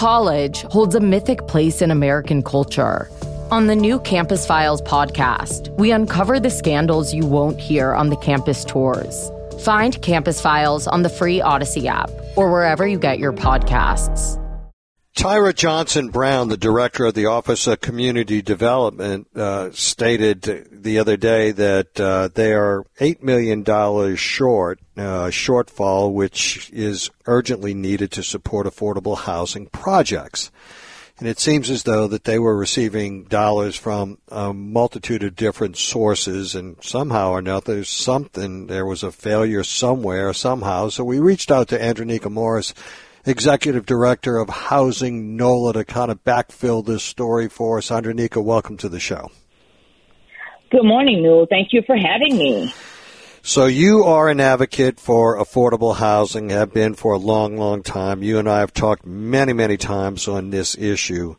college holds a mythic place in American culture. On the new Campus Files podcast, we uncover the scandals you won't hear on the campus tours. Find Campus Files on the free Odyssey app or wherever you get your podcasts. Tyra Johnson Brown, the director of the Office of Community Development, stated the other day that they are $8 million shortfall, which is urgently needed to support affordable housing projects. And it seems as though that they were receiving dollars from a multitude of different sources, and somehow or another, there was a failure somewhere, somehow. So we reached out to Andronika Morris, Executive Director of Housing NOLA, to kind of backfill this story for us. Andronika, welcome to the show. Good morning, Newell. Thank you for having me. So you are an advocate for affordable housing, have been for a long, long time. You and I have talked many, many times on this issue.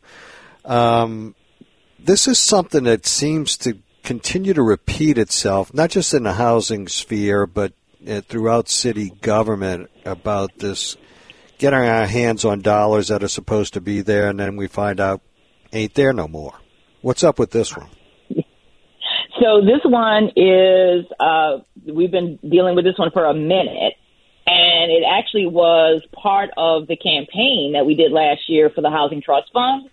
This is something that seems to continue to repeat itself, not just in the housing sphere, but throughout city government, about this getting our hands on dollars that are supposed to be there, and then we find out ain't there no more. What's up with this one? So this one is, we've been dealing with this one for a minute, and it actually was part of the campaign that we did last year for the Housing Trust Fund.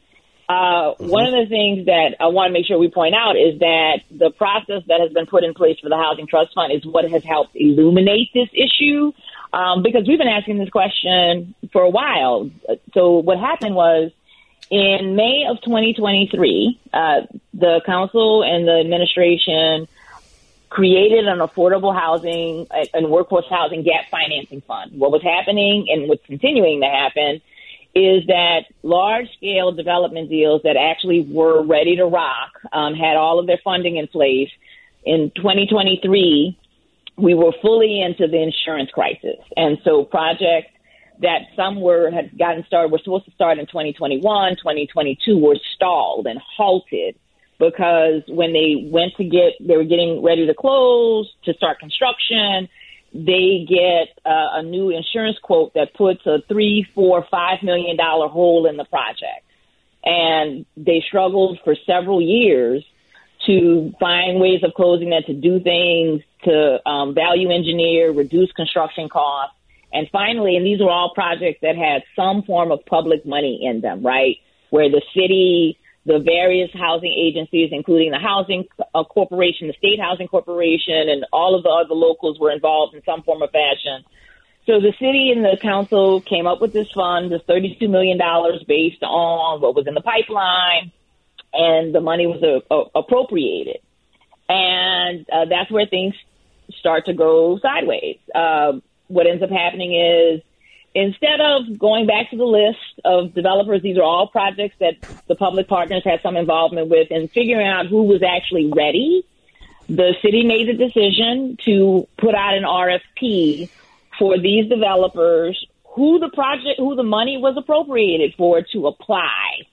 One of the things that I want to make sure we point out is that the process that has been put in place for the Housing Trust Fund is what has helped illuminate this issue. Because we've been asking this question for a while. So what happened was in May of 2023, the council and the administration created an affordable housing and workforce housing gap financing fund. What was happening and what's continuing to happen is that large-scale development deals that actually were ready to rock, had all of their funding in place. In 2023, we were fully into the insurance crisis. And so projects that some had gotten started, were supposed to start in 2021, 2022, were stalled and halted because when they were getting ready to close, to start construction, they get a new insurance quote that puts a $3, $4, $5 million hole in the project. And they struggled for several years to find ways of closing that, to do things, to value engineer, reduce construction costs. And finally, and these were all projects that had some form of public money in them, right, where the city, the various housing agencies, including the Housing Corporation, the State Housing Corporation, and all of the other locals were involved in some form or fashion. So the city and the council came up with this fund, this $32 million based on what was in the pipeline, and the money was appropriated. And that's where things start to go sideways. What ends up happening is, instead of going back to the list of developers, these are all projects that the public partners had some involvement with, and figuring out who was actually ready, the city made the decision to put out an RFP for these developers who the money was appropriated for, to apply.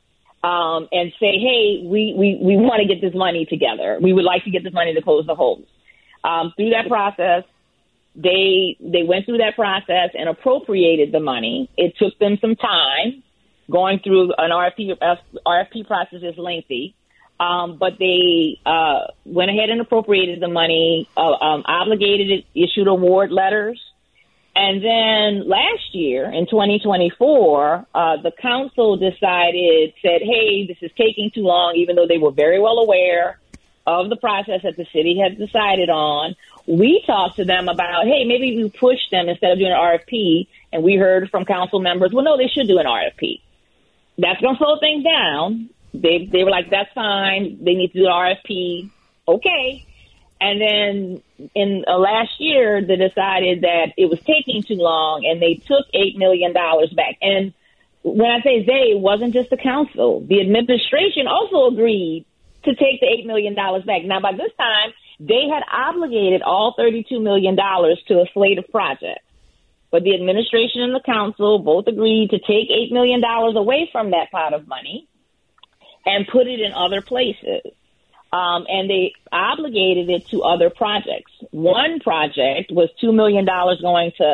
And say, hey, we want to get this money together. We would like to get this money to close the holes. Through that process, they went through that process and appropriated the money. It took them some time. Going through an RFP process is lengthy, but they went ahead and appropriated the money, obligated it, issued award letters. And then last year, in 2024, the council said, hey, this is taking too long, even though they were very well aware of the process that the city had decided on. We talked to them about, hey, maybe we push them instead of doing an RFP. And we heard from council members, well, no, they should do an RFP. That's going to slow things down. They were like, that's fine. They need to do an RFP. Okay. And then in last year, they decided that it was taking too long, and they took $8 million back. And when I say they, it wasn't just the council. The administration also agreed to take the $8 million back. Now, by this time, they had obligated all $32 million to a slate of projects. But the administration and the council both agreed to take $8 million away from that pot of money and put it in other places. And they obligated it to other projects. One project was $2 million going to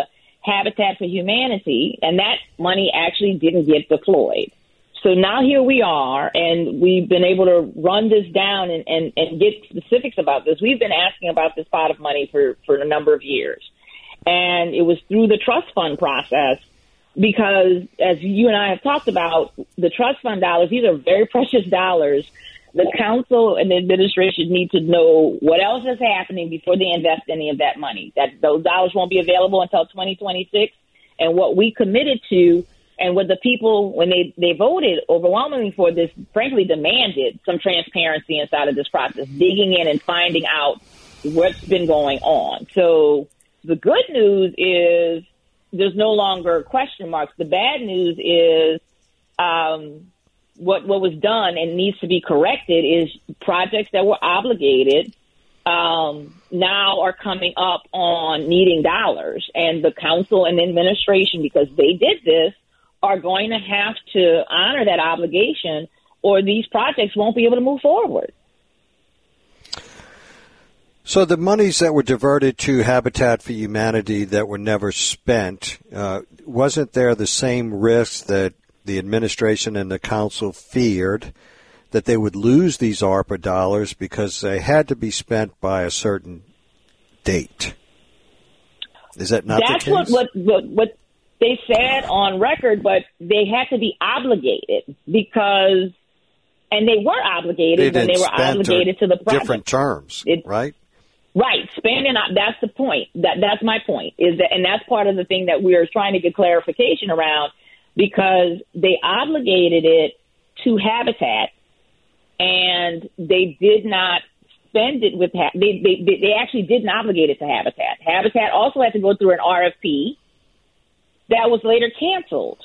Habitat for Humanity, and that money actually didn't get deployed. So now here we are, and we've been able to run this down and get specifics about this. We've been asking about this pot of money for a number of years. And it was through the trust fund process because, as you and I have talked about, the trust fund dollars, these are very precious dollars. The council and the administration need to know what else is happening before they invest any of that money. That those dollars won't be available until 2026. And what we committed to and what the people, when they voted overwhelmingly for this, frankly demanded some transparency inside of this process, digging in and finding out what's been going on. So the good news is there's no longer question marks. The bad news is what was done and needs to be corrected is projects that were obligated now are coming up on needing dollars. And the council and the administration, because they did this, are going to have to honor that obligation or these projects won't be able to move forward. So the monies that were diverted to Habitat for Humanity that were never spent, wasn't there the same risk that the administration and the council feared that they would lose these ARPA dollars because they had to be spent by a certain date? Is that not the case? That's what they said on record, but they had to be obligated because, and they were obligated when they were obligated to the project. Different terms, right? Right, spending. That's the point. That's my point. Is that, and that's part of the thing that we're trying to get clarification around, because they obligated it to Habitat, and they did not spend it with. They actually didn't obligate it to Habitat. Habitat also had to go through an RFP that was later canceled.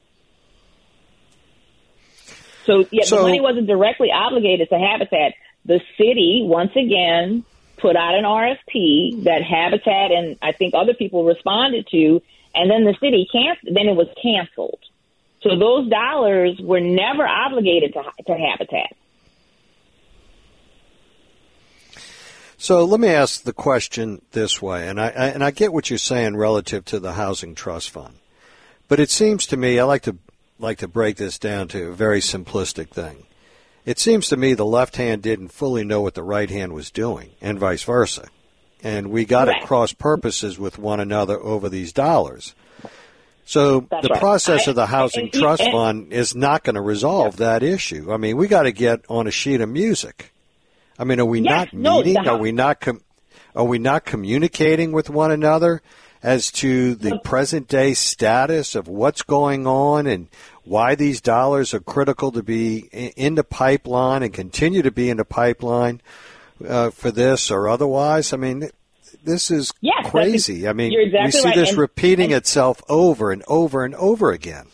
So the money wasn't directly obligated to Habitat. The city, once again, put out an RFP that Habitat and I think other people responded to, and then the city then it was canceled. So those dollars were never obligated to Habitat. So let me ask the question this way, and I get what you're saying relative to the Housing Trust Fund, but it seems to me I like to break this down to a very simplistic thing. It seems to me the left hand didn't fully know what the right hand was doing, and vice versa, and we got at cross purposes with one another over these dollars. So the process of the Housing Trust Fund is not going to resolve that issue. I mean, we got to get on a sheet of music. I mean, are we not meeting? Are we not communicating with one another as to the present day status of what's going on and why these dollars are critical to be in the pipeline and continue to be in the pipeline for this or otherwise? I mean, this is crazy. I mean, we see this repeating itself over and over and over again.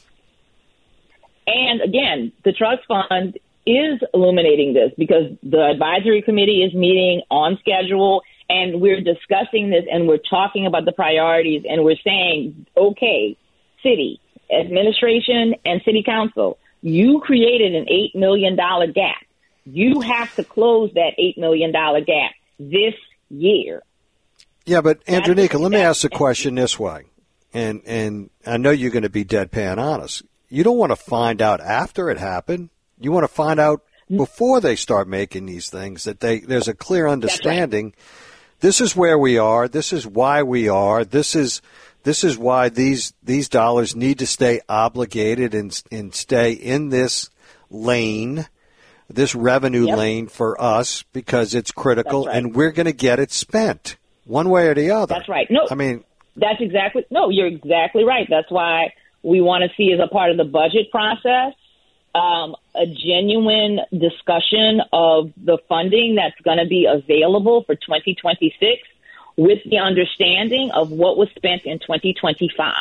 And again, the trust fund is illuminating this because the advisory committee is meeting on schedule, and we're discussing this and we're talking about the priorities, and we're saying, okay, city administration and city council, you created an $8 million gap. You have to close that $8 million gap this year. Yeah, but Andronika, let me ask the question this way, and I know you're going to be deadpan honest. You don't want to find out after it happened. You want to find out before they start making these things that there's a clear understanding. Right. This is where we are. This is why we are. This is why these dollars need to stay obligated and stay in this lane, this revenue lane for us, because it's critical, and we're going to get it spent one way or the other. That's right. No, I mean, you're exactly right. That's why we want to see as a part of the budget process a genuine discussion of the funding that's going to be available for 2026 with the understanding of what was spent in 2025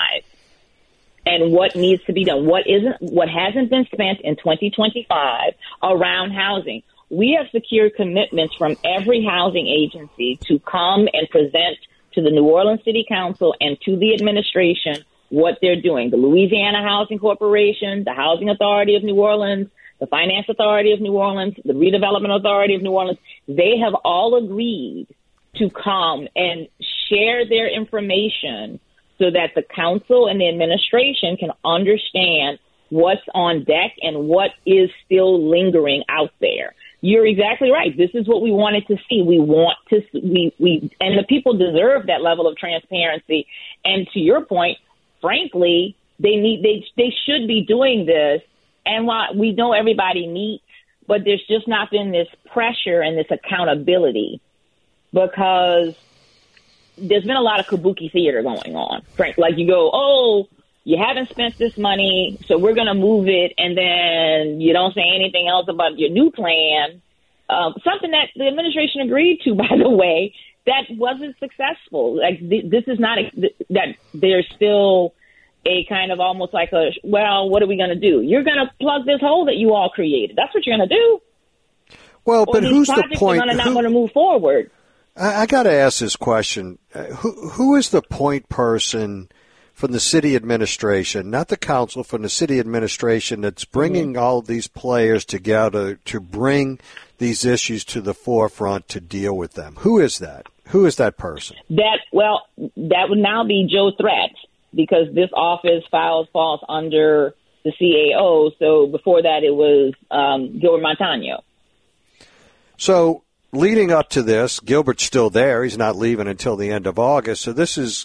and what needs to be done, what hasn't been spent in 2025 around housing. We have secured commitments from every housing agency to come and present to the New Orleans City Council and to the administration what they're doing. The Louisiana Housing Corporation, the Housing Authority of New Orleans, the Finance Authority of New Orleans, the Redevelopment Authority of New Orleans, they have all agreed to come and share their information so that the council and the administration can understand what's on deck and what is still lingering out there. You're exactly right. This is what we wanted to see. And the people deserve that level of transparency. And to your point, frankly, they should be doing this. And while we know everybody meets, but there's just not been this pressure and this accountability because there's been a lot of kabuki theater going on. Like you go, oh, you haven't spent this money, so we're going to move it, and then you don't say anything else about your new plan. Something that the administration agreed to, by the way, that wasn't successful. Like this is not that there's still a kind of almost like what are we going to do? You're going to plug this hole that you all created. That's what you're going to do. Well, but who's the point? Not going to move forward. I got to ask this question: Who is the point person from the city administration, not the council, from the city administration that's bringing all of these players together to bring these issues to the forefront to deal with them? Who is that? Who is that person? That would now be Joe Threat, because this office falls under the CAO. So before that, it was Gilbert Montano. So leading up to this, Gilbert's still there. He's not leaving until the end of August. So this is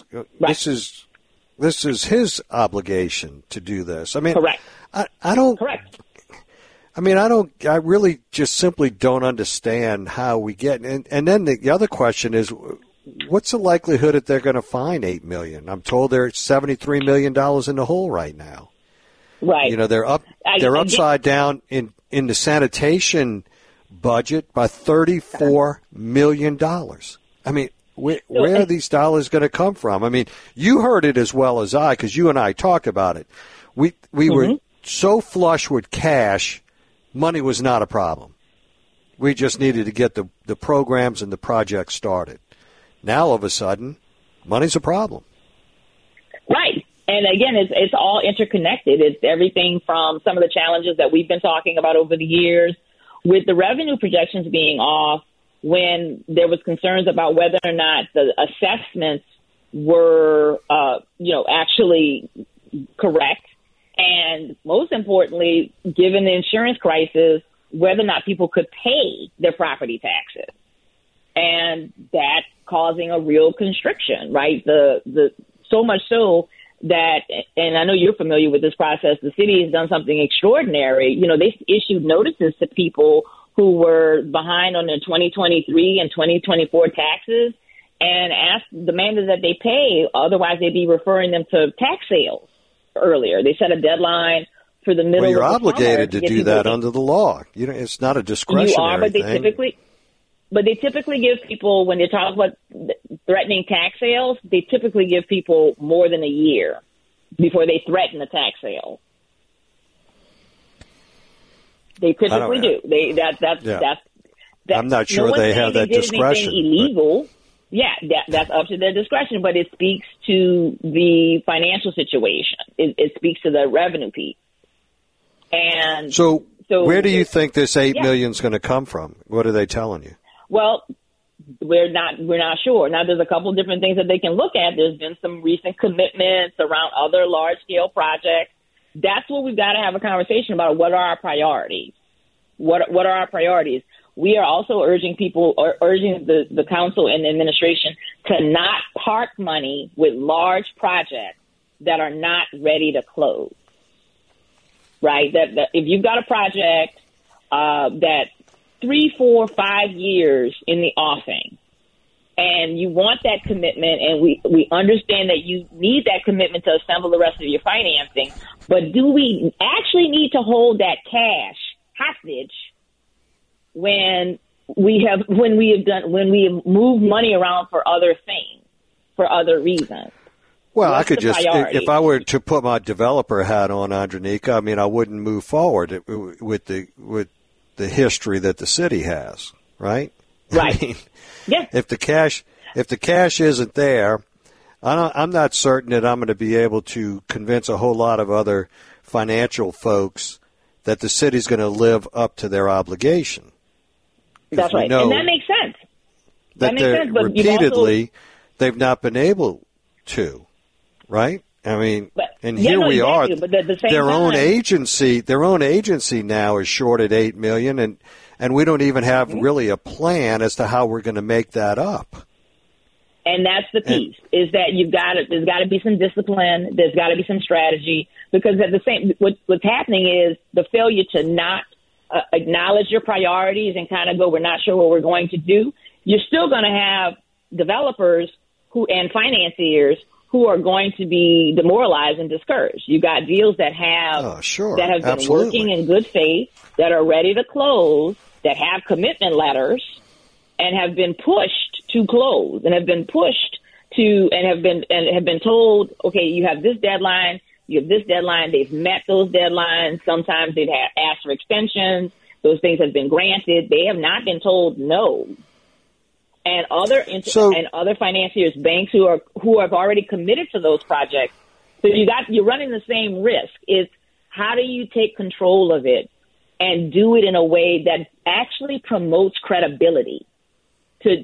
his obligation to do this. I mean, correct. I don't. Correct. I mean, I really just simply don't understand how we get. And then the other question is, what's the likelihood that they're going to find $8 million? I'm told they're $73 million in the hole right now. Right. You know, they're upside down in the sanitation budget by $34 million. I mean, where are these dollars going to come from? I mean, you heard it as well as I, because you and I talked about it. We were so flush with cash, money was not a problem. We just needed to get the programs and the projects started. Now, all of a sudden, money's a problem. Right. And again, it's all interconnected. It's everything from some of the challenges that we've been talking about over the years, with the revenue projections being off, when there was concerns about whether or not the assessments were, actually correct. And most importantly, given the insurance crisis, whether or not people could pay their property taxes. And that causing a real constriction, right? The so much so that, and I know you're familiar with this process, the city has done something extraordinary. You know, they issued notices to people who were behind on their 2023 and 2024 taxes and demanded that they pay, otherwise they'd be referring them to tax sales earlier. They set a deadline for the middle of the summer. Well, you're obligated to do that under the law. You know, it's not a discretionary thing. But they typically give people, when they talk about threatening tax sales, they typically give people more than a year before they threaten a tax sale. They typically do. I'm not sure they have that discretion. Illegal. Yeah, that's up to their discretion, but it speaks to the financial situation. It speaks to the revenue piece. And so where do you think this $8 million is going to come from? What are they telling you? Well, we're not sure. Now, there's a couple of different things that they can look at. There's been some recent commitments around other large-scale projects. That's what we've got to have a conversation about. What are our priorities? What are our priorities? We are also urging the council and the administration to not park money with large projects that are not ready to close. Right? That if you've got a project that 3, 4, 5 years in the offing, and you want that commitment, and we understand that you need that commitment to assemble the rest of your financing, but do we actually need to hold that cash hostage when we have moved money around for other things, for other reasons? Well, I could just, if I were to put my developer hat on, Andronika, I mean, I wouldn't move forward with the history that the city has, right? Right. I mean, yeah. If the cash isn't there, I'm not certain that I'm going to be able to convince a whole lot of other financial folks that the city's going to live up to their obligation. That's right, and that makes sense. That makes sense, but repeatedly they've not been able to. right? I mean, and yeah, here no, we exactly, are. But at the same their time, own agency now is short at $8 million, and we don't even have really a plan as to how we're going to make that up. And that's the piece, is that there's got to be some discipline, there's got to be some strategy, because at the same, what's happening is the failure to not acknowledge your priorities and kind of go, we're not sure what we're going to do. You're still going to have developers and financiers who are going to be demoralized and discouraged. You got deals that have been Absolutely. working in good faith, that are ready to close, that have commitment letters, and have been pushed to close, and have been pushed to, and have been told, okay, you have this deadline, you have this deadline. They've met those deadlines. Sometimes they've asked for extensions. Those things have been granted. They have not been told no. And other financiers, banks who have already committed to those projects. So you're running the same risk. It's how do you take control of it and do it in a way that actually promotes credibility, to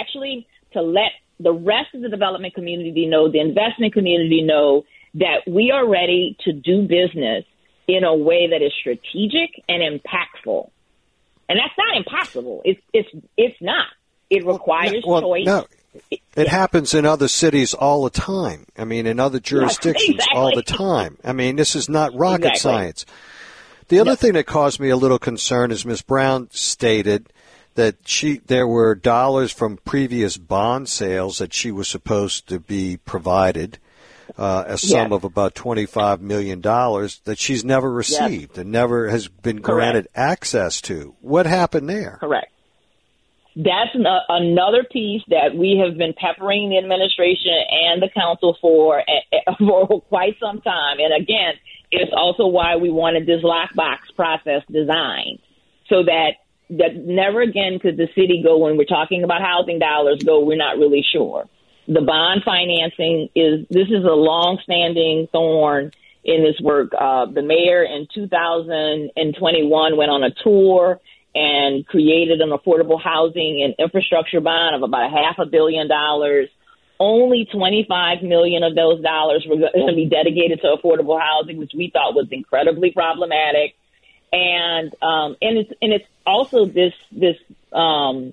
let the rest of the development community know, the investment community know that we are ready to do business in a way that is strategic and impactful. And that's not impossible. It's not. It requires choice. No. It happens in other cities all the time. I mean, in other jurisdictions all the time. I mean, this is not rocket science. The other thing that caused me a little concern is Ms. Brown stated that there were dollars from previous bond sales that she was supposed to be provided, a sum of about $25 million that she's never received and never has been granted access to. What happened there? Correct. That's another piece that we have been peppering the administration and the council for quite some time. And again, it's also why we wanted this lockbox process designed, so that never again could the city go, when we're talking about housing dollars, we're not really sure. The bond financing is a long-standing thorn in this work. The mayor in 2021 went on a tour and created an affordable housing and infrastructure bond of about $500 million. Only $25 million of those dollars were going to be dedicated to affordable housing, which we thought was incredibly problematic. And it's also this vagueness.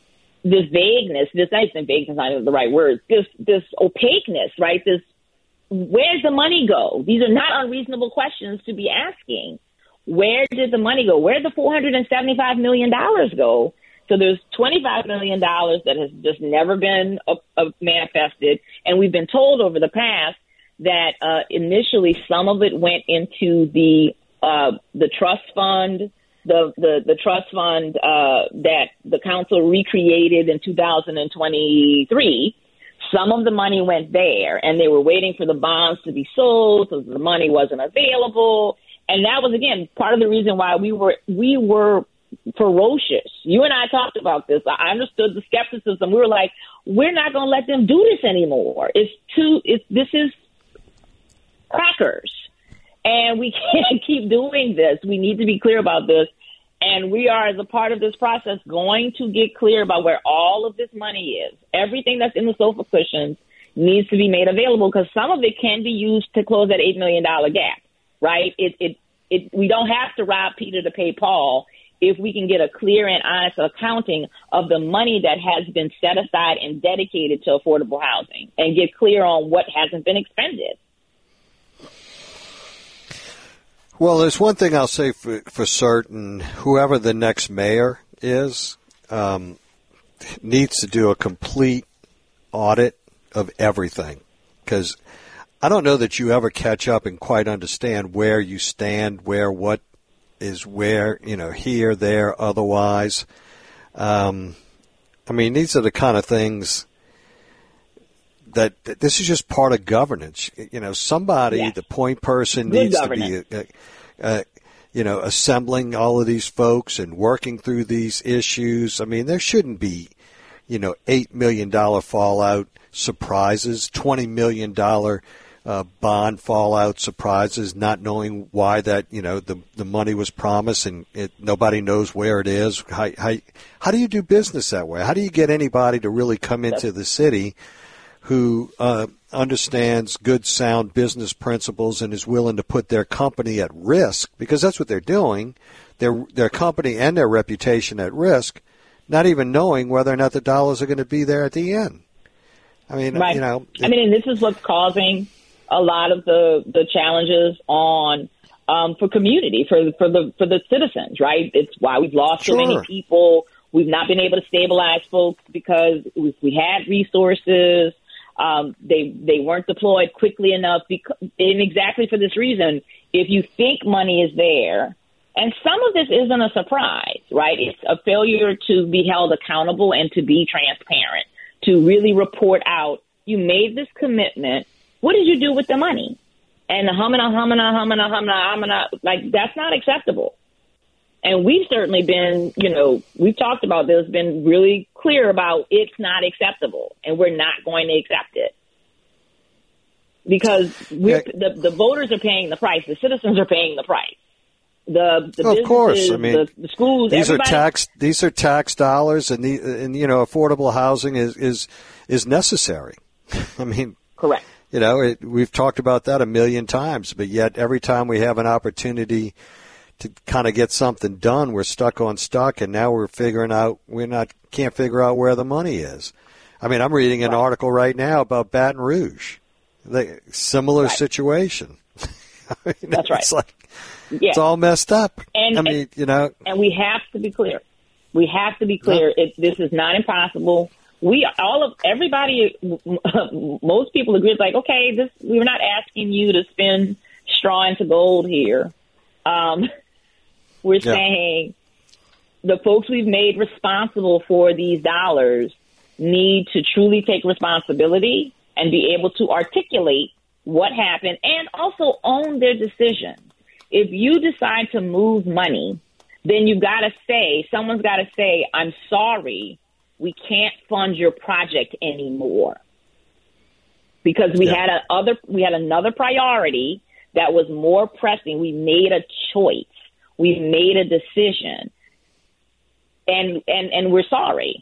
I think vagueness is not the right word. This opaqueness, right? Where's the money go? These are not unreasonable questions to be asking. Where did the money go? Where did the $475 million go? So there's $25 million that has just never been manifested. And we've been told over the past that initially some of it went into the trust fund, the trust fund that the council recreated in 2023. Some of the money went there, and they were waiting for the bonds to be sold, so the money wasn't available. And that was, again, part of the reason why we were ferocious. You and I talked about this. I understood the skepticism. We were like, we're not going to let them do this anymore. This is crackers. And we can't keep doing this. We need to be clear about this. And we are, as a part of this process, going to get clear about where all of this money is. Everything that's in the sofa cushions needs to be made available, because some of it can be used to close that $8 million gap, right? We don't have to rob Peter to pay Paul if we can get a clear and honest accounting of the money that has been set aside and dedicated to affordable housing, and get clear on what hasn't been expended. Well, there's one thing I'll say for certain. Whoever the next mayor is needs to do a complete audit of everything, because I don't know that you ever catch up and quite understand where you stand, what is where, here, there, otherwise. I mean, these are the kind of things that this is just part of governance. Somebody, the point person, needs to be, assembling all of these folks and working through these issues. I mean, there shouldn't be, $8 million fallout surprises, $20 million bond fallout surprises, not knowing why that, the money was promised and nobody knows where it is. How do you do business that way? How do you get anybody to really come into the city who understands good, sound business principles and is willing to put their company at risk, because that's what they're doing, their company and their reputation at risk, not even knowing whether or not the dollars are going to be there at the end. I mean, right. And this is what's causing a lot of the challenges on for community, for the citizens, right? It's why we've lost so many people. We've not been able to stabilize folks because we had resources. They weren't deployed quickly enough, and exactly for this reason. If you think money is there, and some of this isn't a surprise, right? It's a failure to be held accountable and to be transparent, to really report out, you made this commitment. What did you do with the money? And humana, like, that's not acceptable. And we've certainly been, we've talked about this, been really clear about it's not acceptable, and we're not going to accept it. Because the voters are paying the price. The citizens are paying the price. The of course, I mean, the schools. These are tax dollars, and affordable housing is necessary. I mean, correct. We've talked about that a million times, but yet every time we have an opportunity to kind of get something done, we're stuck, and now we're figuring out can't figure out where the money is. I mean, I'm reading an article right now about Baton Rouge, similar situation. I mean, that's right. It's like it's all messed up. And we have to be clear. We have to be clear. This is not impossible. Everybody, most people agree. It's like, okay, we're not asking you to spend straw into gold here. We're saying the folks we've made responsible for these dollars need to truly take responsibility and be able to articulate what happened and also own their decision. If you decide to move money, then someone's got to say, I'm sorry, we can't fund your project anymore. Because we had another priority that was more pressing. We made a choice. We made a decision. And we're sorry.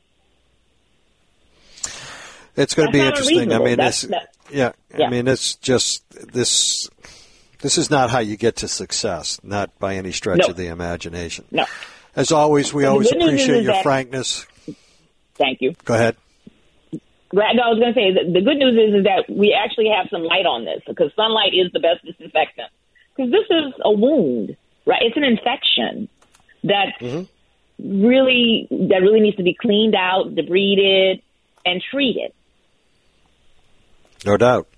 It's going to be interesting. I mean, I mean, it's just this is not how you get to success, not by any stretch of the imagination. No. As always, we always appreciate your frankness. Thank you. Go ahead. No, I was going to say the good news is that we actually have some light on this, because sunlight is the best disinfectant. Because this is a wound, right? It's an infection that really needs to be cleaned out, debrided, and treated. No doubt.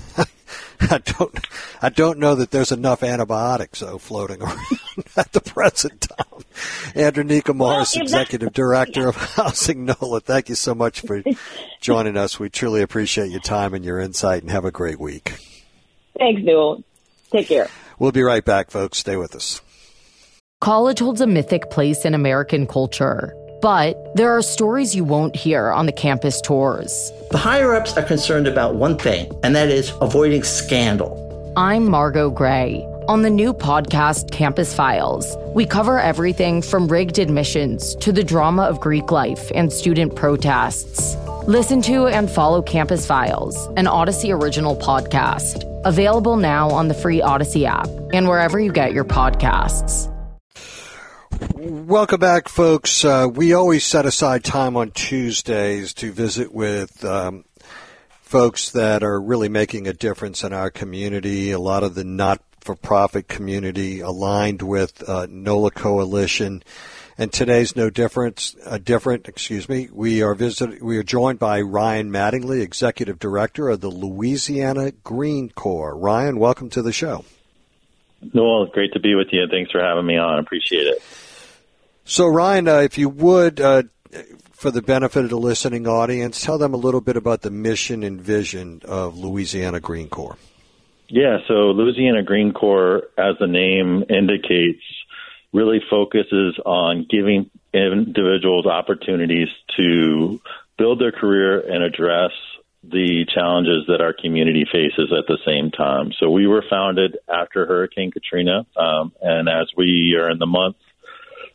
I don't know that there's enough antibiotics floating around at the present time. Andrew Nicomaris, Executive Director of Housing NOLA, thank you so much for joining us. We truly appreciate your time and your insight, and have a great week. Thanks, Newell. Take care. We'll be right back, folks. Stay with us. College holds a mythic place in American culture, but there are stories you won't hear on the campus tours. The higher-ups are concerned about one thing, and that is avoiding scandal. I'm Margot Gray. On the new podcast, Campus Files, we cover everything from rigged admissions to the drama of Greek life and student protests. Listen to and follow Campus Files, an Odyssey original podcast. Available now on the free Odyssey app and wherever you get your podcasts. Welcome back, folks. We always set aside time on Tuesdays to visit with folks that are really making a difference in our community. A lot of the not-for-profit community aligned with NOLA Coalition. And today's no different. We are joined by Ryan Mattingly, Executive Director of the Louisiana Green Corps. Ryan, welcome to the show. Noel, great to be with you. Thanks for having me on. Appreciate it. So, Ryan, if you would, for the benefit of the listening audience, tell them a little bit about the mission and vision of Louisiana Green Corps. Yeah, so Louisiana Green Corps, as the name indicates, really focuses on giving individuals opportunities to build their career and address the challenges that our community faces at the same time. So we were founded after Hurricane Katrina, and as we are in the month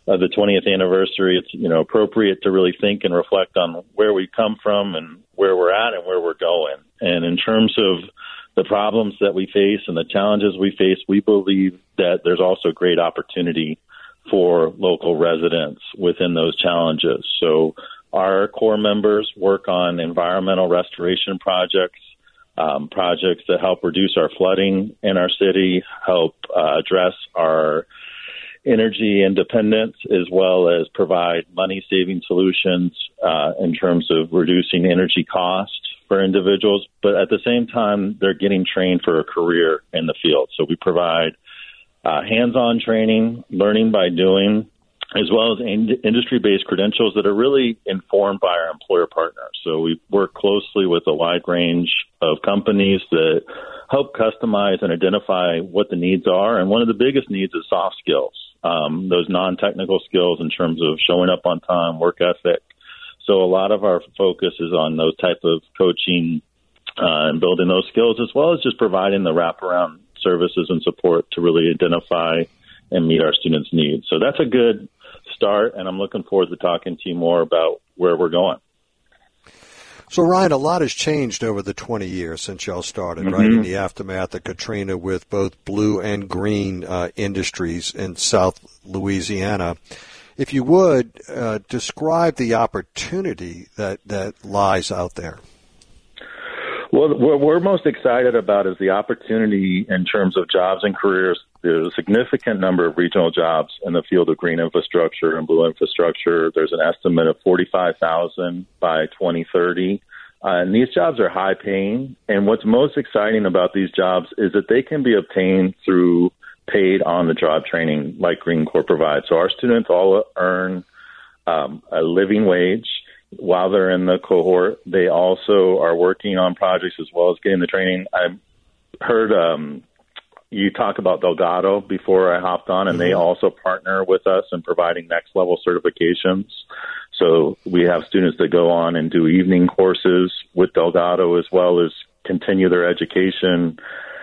the 20th anniversary, it's, appropriate to really think and reflect on where we come from and where we're at and where we're going. And in terms of the problems that we face and the challenges we face, we believe that there's also great opportunity for local residents within those challenges. So our core members work on environmental restoration projects, projects that help reduce our flooding in our city, help address our energy independence, as well as provide money-saving solutions in terms of reducing energy costs for individuals. But at the same time, they're getting trained for a career in the field. So we provide hands-on training, learning by doing, as well as industry-based credentials that are really informed by our employer partners. So we work closely with a wide range of companies that help customize and identify what the needs are. And one of the biggest needs is soft skills, those non-technical skills in terms of showing up on time, work ethic. So a lot of our focus is on those type of coaching and building those skills, as well as just providing the wraparound services and support to really identify and meet our students' needs. So that's a good start, and I'm looking forward to talking to you more about where we're going. So, Ryan, a lot has changed over the 20 years since y'all started, right, in the aftermath of Katrina with both blue and green industries in South Louisiana. If you would, describe the opportunity that lies out there. Well, what we're most excited about is the opportunity in terms of jobs and careers. There's a significant number of regional jobs in the field of green infrastructure and blue infrastructure. There's an estimate of 45,000 by 2030. And these jobs are high paying. And what's most exciting about these jobs is that they can be obtained through paid on-the-job training like Green Corps provides. So our students all earn a living wage while they're in the cohort. They also are working on projects as well as getting the training. I heard you talk about Delgado before I hopped on, and they also partner with us in providing next-level certifications. So we have students that go on and do evening courses with Delgado, as well as continue their education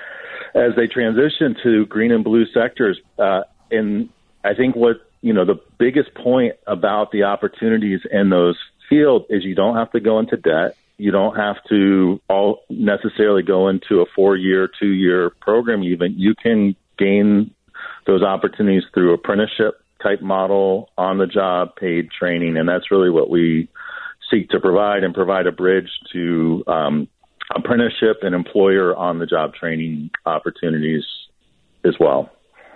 as they transition to green and blue sectors. And I think what, the biggest point about the opportunities in those field is you don't have to go into debt. You don't have to all necessarily go into a 4-year, 2-year program even. You can gain those opportunities through apprenticeship type model, on-the-job paid training, and that's really what we seek to provide, and provide a bridge to apprenticeship and employer on-the-job training opportunities as well.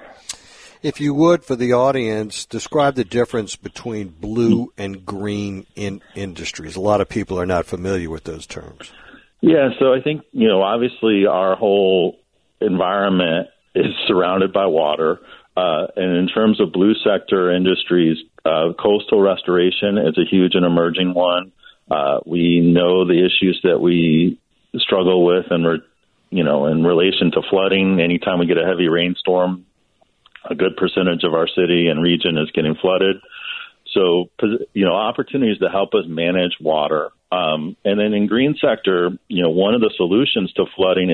If you would, for the audience, describe the difference between blue and green in industries. A lot of people are not familiar with those terms. Yeah, so I think, obviously our whole environment is surrounded by water. And in terms of blue sector industries, coastal restoration is a huge and emerging one. We know the issues that we struggle with, and in relation to flooding. Anytime we get a heavy rainstorm, a good percentage of our city and region is getting flooded. So, opportunities to help us manage water. And then in green sector, one of the solutions to flooding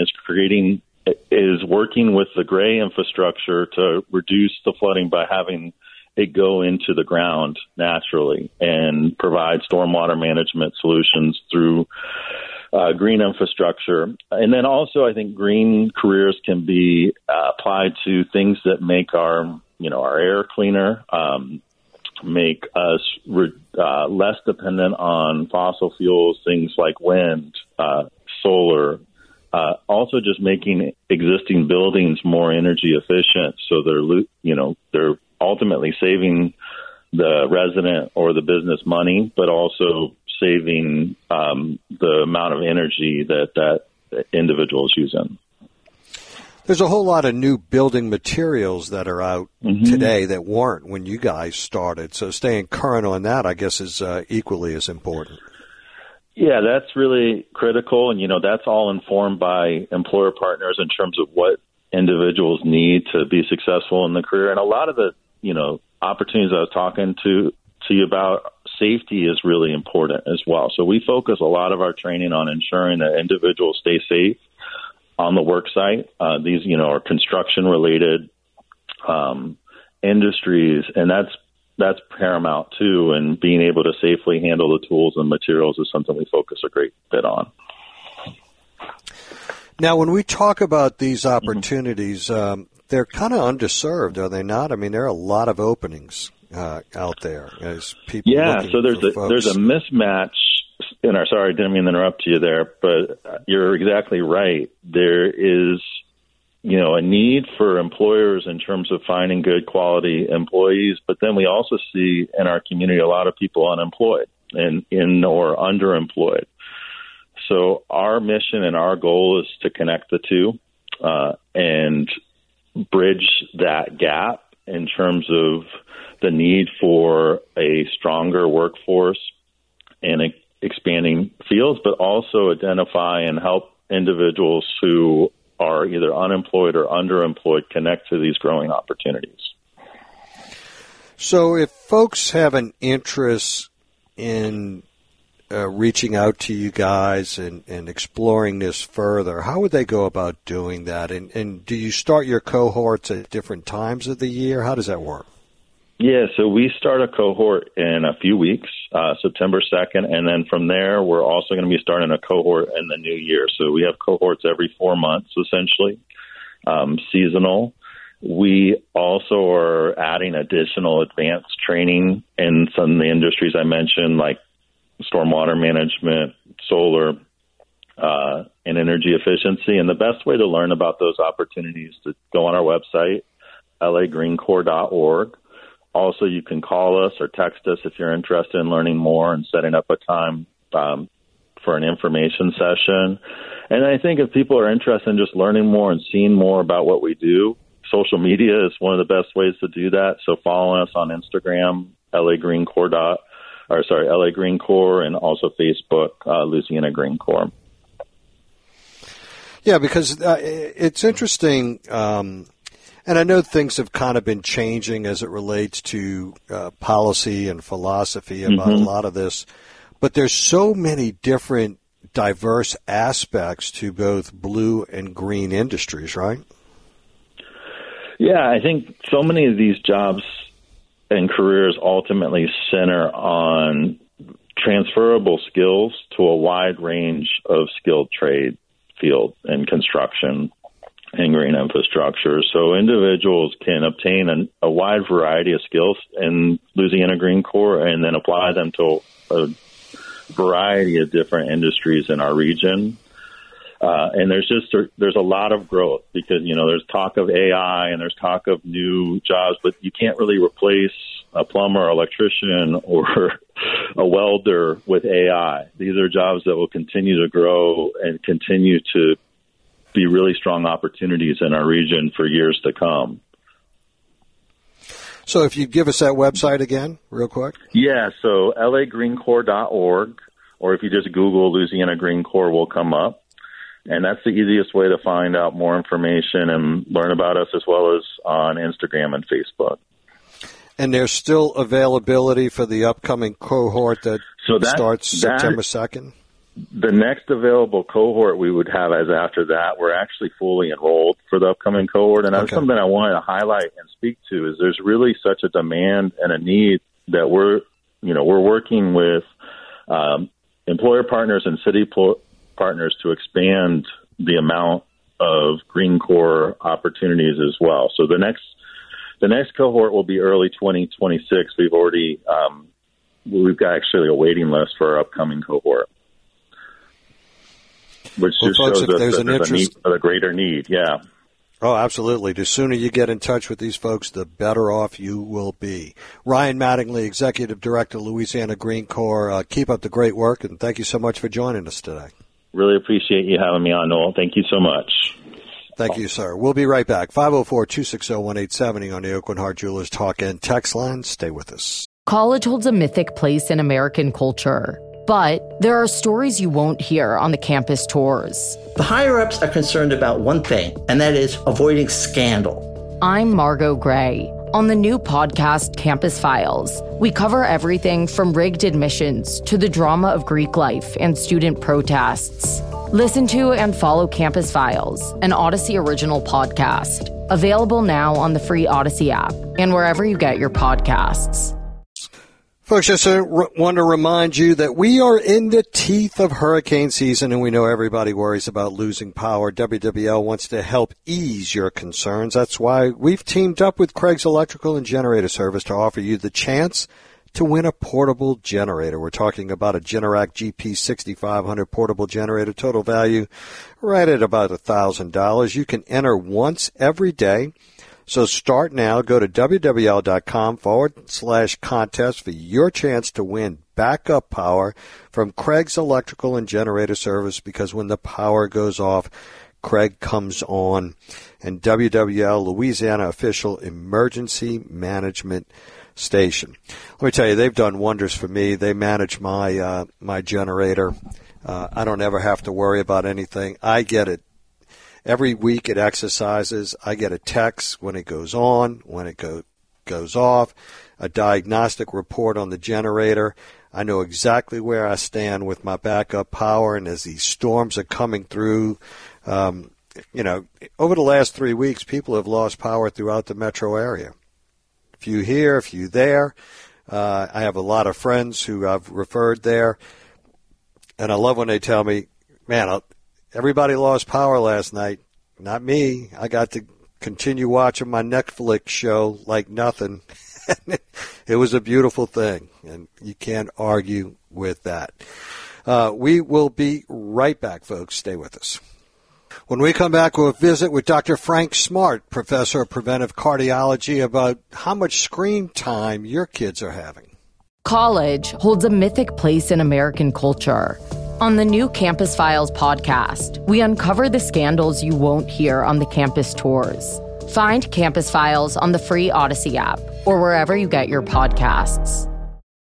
is working with the gray infrastructure to reduce the flooding by having it go into the ground naturally and provide stormwater management solutions through green infrastructure. And then also I think green careers can be applied to things that make our air cleaner, make us less dependent on fossil fuels, things like wind, solar, also just making existing buildings more energy efficient. So they're ultimately saving the resident or the business money, but also saving the amount of energy that individual is using. There's a whole lot of new building materials that are out today that weren't when you guys started. So staying current on that, I guess, is equally as important. Yeah, that's really critical. And, that's all informed by employer partners in terms of what individuals need to be successful in the career. And a lot of the, opportunities I was talking to you about, safety is really important as well. So we focus a lot of our training on ensuring that individuals stay safe on the work site. These, are construction related industries, and that's that's paramount too. And being able to safely handle the tools and materials is something we focus a great bit on. Now, when we talk about these opportunities, they're kind of underserved, are they not? I mean, there are a lot of openings out there as people. Yeah, so there's a mismatch in our. Sorry, I didn't mean to interrupt you there, but you're exactly right. There is, a need for employers in terms of finding good quality employees, but then we also see in our community a lot of people unemployed and or underemployed. So our mission and our goal is to connect the two and bridge that gap in terms of the need for a stronger workforce and expanding fields, but also identify and help individuals who are either unemployed or underemployed connect to these growing opportunities. So if folks have an interest in reaching out to you guys and exploring this further, how would they go about doing that? And do you start your cohorts at different times of the year? How does that work? Yeah, so we start a cohort in a few weeks, September 2nd, and then from there we're also going to be starting a cohort in the new year. So we have cohorts every 4 months, essentially, seasonal. We also are adding additional advanced training in some of the industries I mentioned, like stormwater management, solar, and energy efficiency. And the best way to learn about those opportunities is to go on our website, lagreencorps.org. Also, you can call us or text us if you're interested in learning more and setting up a time for an information session. And I think if people are interested in just learning more and seeing more about what we do, social media is one of the best ways to do that. So follow us on Instagram, LA Green Corps, and also Facebook, Louisiana Green Corps. Yeah, because it's interesting, and I know things have kind of been changing as it relates to policy and philosophy about a lot of this, but there's so many different diverse aspects to both blue and green industries, right? Yeah, I think so many of these jobs and careers ultimately center on transferable skills to a wide range of skilled trade field and construction and green infrastructure. So individuals can obtain a wide variety of skills in Louisiana Green Corps and then apply them to a variety of different industries in our region. And there's a lot of growth because, there's talk of AI and there's talk of new jobs, but you can't really replace a plumber, electrician, or a welder with AI. These are jobs that will continue to grow and continue to be really strong opportunities in our region for years to come. So if you give us that website again, real quick. Yeah, so lagreencorps.org, or if you just Google Louisiana Green Corps, will come up. And that's the easiest way to find out more information and learn about us, as well as on Instagram and Facebook. And there's still availability for the upcoming cohort that starts September 2nd? The next available cohort we would have as after that, we're actually fully enrolled for the upcoming cohort. And that's something I wanted to highlight and speak to, is there's really such a demand and a need that we're working with employer partners and city partners to expand the amount of Green Corps opportunities as well. So the next cohort will be early 2026. We've got actually a waiting list for our upcoming cohort, which just shows that there's a greater need. Yeah. Oh, absolutely. The sooner you get in touch with these folks, the better off you will be. Ryan Mattingly, Executive Director, Louisiana Green Corps. Keep up the great work, and thank you so much for joining us today. Really appreciate you having me on, Noel. Thank you so much. Thank you, sir. We'll be right back. 504-260-1870 on the Aucoin Hart Jewelers Talk and Text line. Stay with us. College holds a mythic place in American culture, but there are stories you won't hear on the campus tours. The higher-ups are concerned about one thing, and that is avoiding scandal. I'm Margot Gray. On the new podcast, Campus Files, we cover everything from rigged admissions to the drama of Greek life and student protests. Listen to and follow Campus Files, an Odyssey original podcast. Available now on the free Odyssey app and wherever you get your podcasts. Folks, just want to remind you that we are in the teeth of hurricane season, and we know everybody worries about losing power. WWL wants to help ease your concerns. That's why we've teamed up with Craig's Electrical and Generator Service to offer you the chance to win a portable generator. We're talking about a Generac GP6500 portable generator, total value right at about $1,000. You can enter once every day. So start now. Go to WWL.com/contest for your chance to win backup power from Craig's Electrical and Generator Service, because when the power goes off, Craig comes on. And WWL, Louisiana official emergency management station. Let me tell you, they've done wonders for me. They manage my my generator. I don't ever have to worry about anything. I get it. Every week it exercises. I get a text when it goes on, when it goes off, a diagnostic report on the generator. I know exactly where I stand with my backup power, and as these storms are coming through, over the last 3 weeks, people have lost power throughout the metro area. A few here, a few there. I have a lot of friends who I've referred there, and I love when they tell me, man, everybody lost power last night. Not me. I got to continue watching my Netflix show like nothing. It was a beautiful thing, and you can't argue with that. We will be right back, folks. Stay with us. When we come back, we'll visit with Dr. Frank Smart, professor of preventive cardiology, about how much screen time your kids are having. College holds a mythic place in American culture. On the new Campus Files podcast, we uncover the scandals you won't hear on the campus tours. Find Campus Files on the free Odyssey app or wherever you get your podcasts.